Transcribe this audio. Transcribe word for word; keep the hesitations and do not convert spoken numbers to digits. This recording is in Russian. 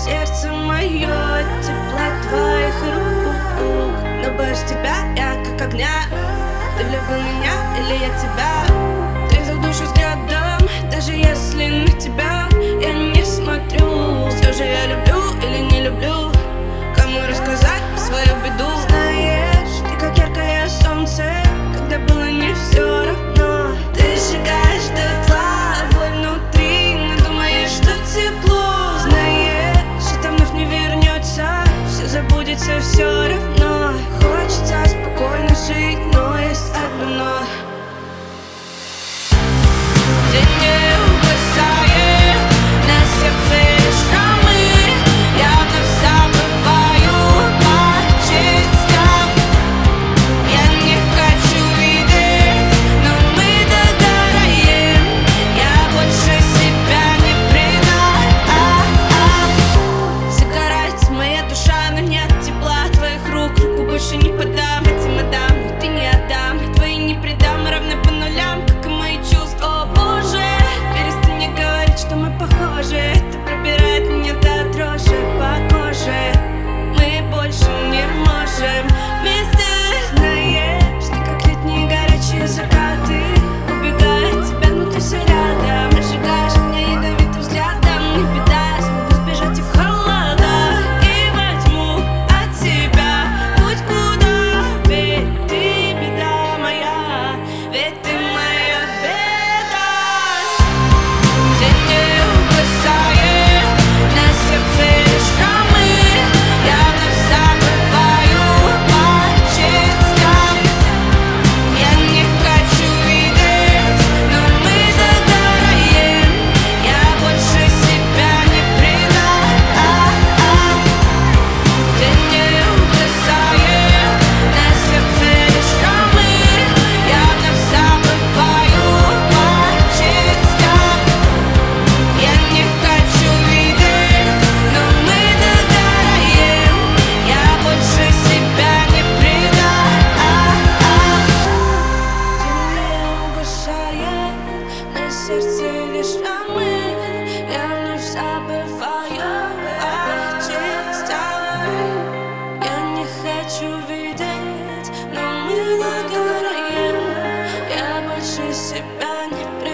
сердце мое от тепла твоих рук. Но боюсь тебя, я как огня. Ты влюбил меня или я тебя? Ты за душу взглядом, даже если на тебя я не смотрю. Все же я люблю или не люблю, кому рассказать свою беду. Знаешь, ты как яркое солнце, когда было не все равно. Ты сжигаешь дотла боль внутри, но думаешь, что тепло. Знаешь, это вновь не вернется, все забудется все равно. Хочется спокойно жить, но есть одно но. День не угасает, на сердце шрамы, я вновь забываю по частям. Я не хочу видеть, но мы догораем. Я больше себя не предам. Загорается моя душа, но нет тепла твоих рук. Руку больше не подам, этим отдам, но ты не отдам. Твои не предам, равны по нулям, как и мои чувства. О боже, перестань мне говорить, что мы похожи. Это пробирает меня до дрожи по коже. Мы больше не можем вместе. Знаешь, ты как летние горячие закаты. Убегаю от тебя, но ты все рядом. Разжигаешь меня ядовитым взглядом. Не беда, я смогу сбежать и в холода, и возьму от тебя путь куда. Ведь ты беда моя, ведь ты моя беда. День не угасает, на сердце шрамы, я вновь забываю по частям. Я не хочу видеть, но мы догораем. Я больше себя не предам. День не угасает, на сердце шрамы, я вновь забываю по частям. Я не хочу видеть, но мы догораем. Я больше себя не предам. День не угасает, на сердце лишь шрамы, я вновь забываю по частям. Я не хочу видеть, но мы догораем. Я больше себя не предам.